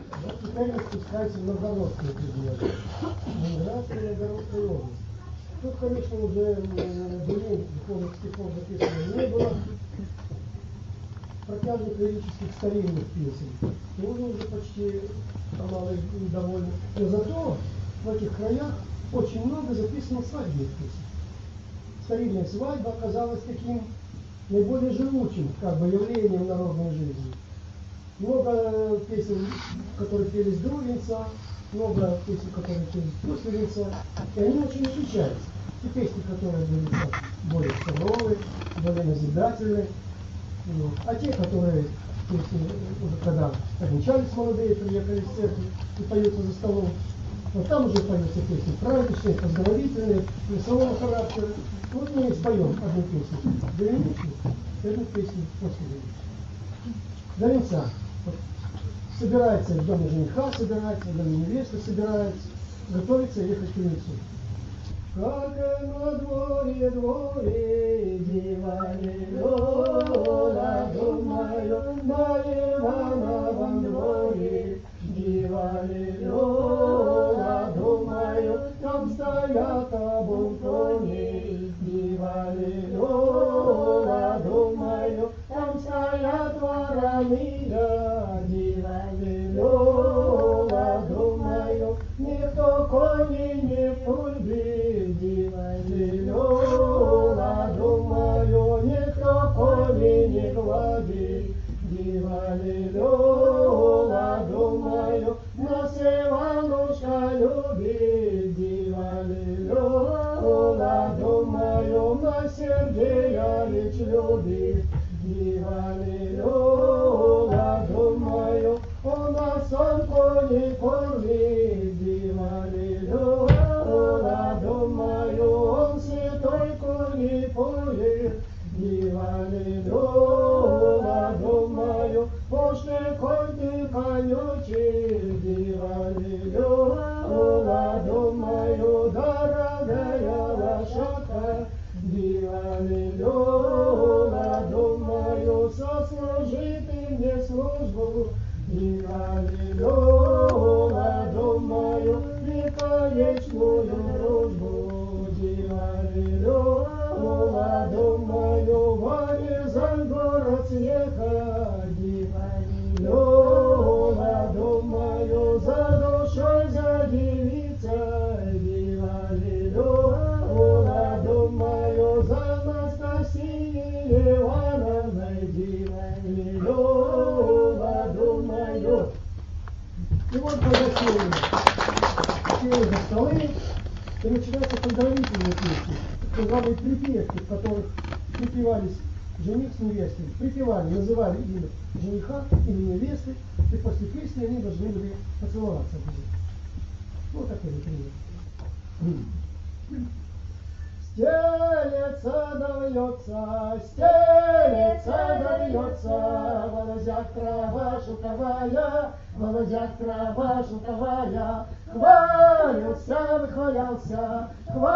Вот теперь мы спускаемся в Новгородскую предметы. Ленинградская, Новгородская область. Тут, конечно, уже древних духовных стихов записано не было. Протяжных лирических старинных песен тоже уже почти мало довольны. Но зато в этих краях очень много записано свадебных песен. Старинная свадьба оказалась таким наиболее живучим явлением народной жизни. Много песен, которые пелись до венца, много песен, которые пелись после венца, и они очень отличаются. Те песни, которые были более суровые, более назидательные, а те, которые песни, уже когда обвенчались молодые, приехали в церковь и поются за столом, вот там уже поются песни праздничные, поздравительные, плясового характера. Вот мы споем одну песню до венечной, одну песню после венечной. До венца. Вот. Собирается в доме жениха, собирается в доме невесты, собирается, готовится ехать к венцу. Как на дворе, диване лёла, думаю, на Ивановом дворе, диване лёла, думаю, там стоят обунтони, диване лёла, думаю, там стоят вороны, диване лёла, думаю, никто кони не пульби, диване лёла, думаю, никто кони не глади, диване лёла, думаю, нас Иванушка любит, диване лёла, думаю, нас Сергеевич любит, диване лёла, думаю, у нас он кони кормит, диване лёла, думаю, он святой кони поет, диване лёла, думаю, пошли конь ты конючий, диване лёла, думаю, дорогая лошадка, диване лёла, думаю, сослужи ты мне службу, диване лёла, думаю, вековечную дружбу, диване лёла, думаю, вырезай город смеха, диване лёла, думаю, за душой за девицей, диване лёла, думаю, за Анастасией Ивановной, диване лёла, думаю. И вот когда сели за столы, и начинаются поздравительные песни, те самые припевки, в которых припевались жених с невестой, припевали, называли имя жениха, имя невесты, и после песни они должны были поцеловаться. Вот такой например. Стелется, дается, волозят трава шелковая, волозят трава шелковая, хвалился,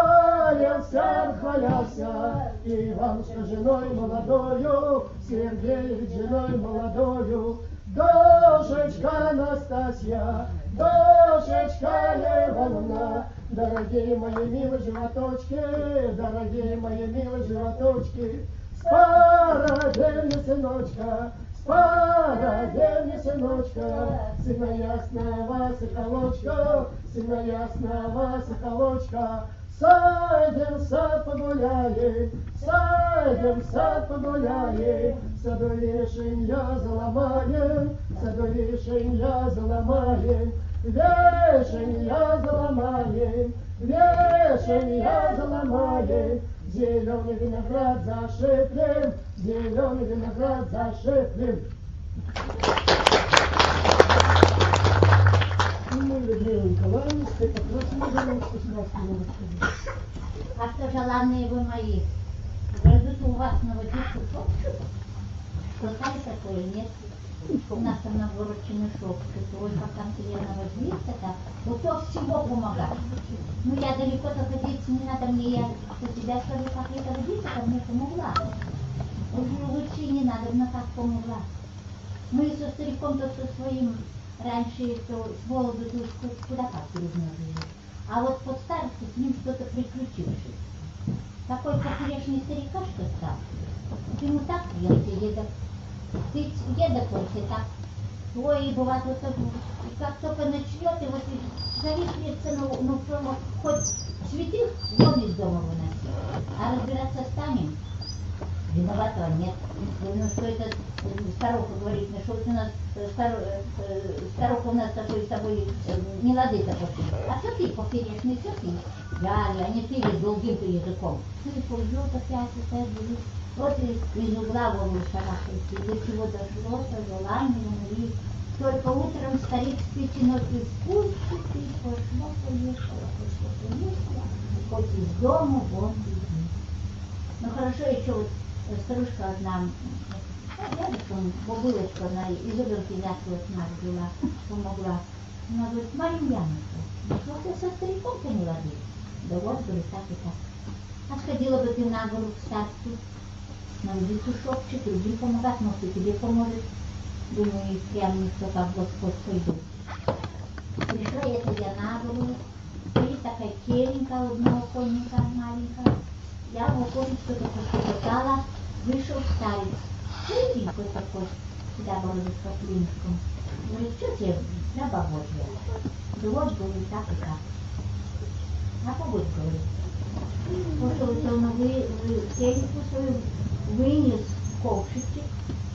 Иванушка женой молодою, Сергеевич женой молодою, душечка Настасья, душечка Ивановна, дорогие мои милые животочки, дорогие мои милые животочки, спародельня сыночка, спародельня сыночка, сына ясного соколочка, сына ясного соколочка, садим сад погуляем, садим сад погуляем, саду вишенья заломаем, саду вишенья заломаем, вишенья заломаем, вишенья заломаем, зеленый виноград зашиплем, зеленый виноград зашиплем. Мы, Людмила Николаевна, как раз можем сказать. А что, желанные вы мои, пройдут у вас наводиться шоп? Слыхали такое, нет? У нас там навороченный шоп, ой, как там тебе наводиться-то, ну то всего помогает. Ну я далеко заходить не надо мне, я за тебя скажу, как это водиться, ко мне помогла. Уже лучше не надо, но так помогла. Мы со стариком-то со своим раньше то с молоду ты уж куда как размножили. А вот под старостью с ним что-то приключившись. Такой поперечный старикашка стал. Ему так приелся едок. Ты едок он все так. Ой, бывает, вот как только начнет, и вот зависится, ну, хоть цветы вон из дома выносить. А разбираться станем, виноватого нет. Ну, что это старуха говорит, ну, что у нас старуха у нас такой с тобой не лады такой. А что ты поперечный, все ты? Да, не ты долгим-то языком. Ты полжет опять, вот из угла вон шарахается, до чего дошло, со желанием, и только утром старик с печи ночью спустится, и пошло-поехало, хоть из дома вон иди. Ну хорошо, еще вот старушка одна, рядышком бабулочка, она из оберки взяткивать нас была, помогла. Она говорит, Марья Яночка, что ты со стариком-то не ладишь? Да вот, говорит, так и так. А сходила бы ты на гору к старцу, на улицу шепчет, другим помогать, может, и тебе поможет. Думаю, прям никто как Господь пойду. Пришла я на гору, и такая керенька одного конника маленькая. Я в оконе что-то пошепотала, вышел старец, худенький такой, сюда бородой с клинышком. Говорит, что тебе, раба Божья? Да вот, говорит, так и так. А побудь, говорит. Пошел он в кереньку свою, вынес ковшичек,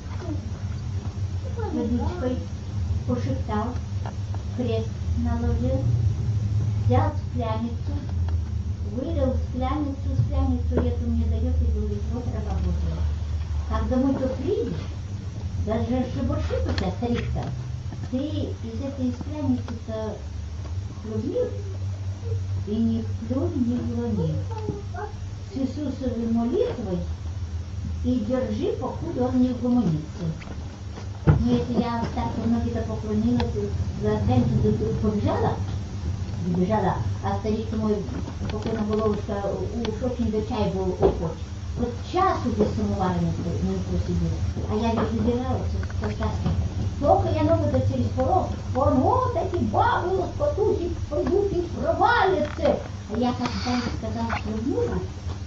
водичкой пошептал, крест наложил, взял скляницу, вылил скляницу эту мне дает и говорит, вот раба Божия. Как домой то придешь, даже шебуршит у тебя старик-то, ты из этой скляницы-то хлебни и не плюнь, не глони. С Иисусовой молитвой и держи, покуда он не угомонится. Ну, если я так многие-то поклонилась, за день побежала, а старик мой, покойно головушка, уж очень до чай был охоч. Вот часу без самовара не просидел, а я ведь забиралась со сказки. Только я ногу-то через порог, он, вот эти бабы, лоскотухи, пойдут и провалятся. А я как старик сказал, хлебнула,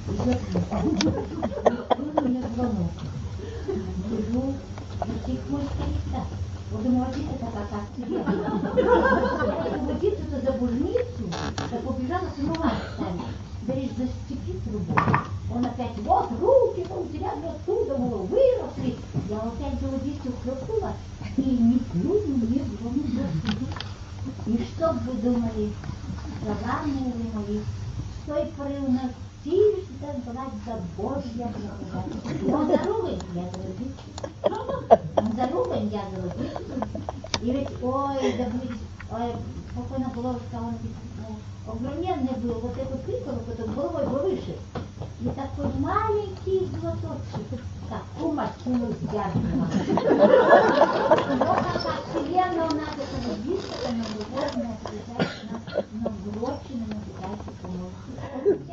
и мне звонок. Лежу, и мой старик-то. Вот думаю, водиться-то как тебе. Я водиться-то за бужницу, да побежала самовар ставить. Берешь, застепи трубу. Он опять, вот, руки, вот, зря оттуда, выросли. Я опять за водицу хлопнула, и не плюну, не звону. И что бы вы думали, славные вы мои, с той поры у нас всегда была Божья благодать. Он за ругань, я за водицу. Он за ругань, я за водицу. И ведь, ой, да быть, ой, покойно головушка, он ведь, огроменный был, вот эту приколку, потом головой повыше. И такой маленький глоточек, как кумачкину с дядьком. Вот как вселенная у нас это водится, она любовная, на глотчину, на дядьку поможет.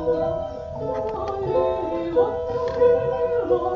ой, ой, ой,